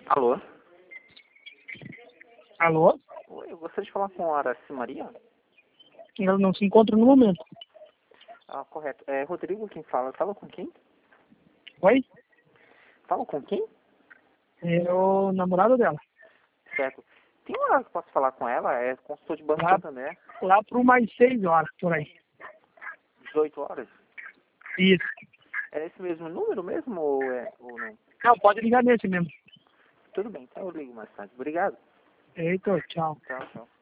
Alô? Alô? Oi, eu gostaria de falar com a Araci Maria. Ela não se encontra no momento. Ah, correto. É Rodrigo quem fala. Fala com quem? Oi? Fala com quem? É o namorado dela. Certo. Tem uma hora que eu posso falar com ela? É consultor de Banco Santander. Lá por mais 6 horas, por aí. 18 horas. Isso. É esse mesmo número mesmo ou não? Não, pode ligar nesse mesmo. Tudo bem, então eu ligo mais tarde. Obrigado. Eita, tchau. Tchau, tchau.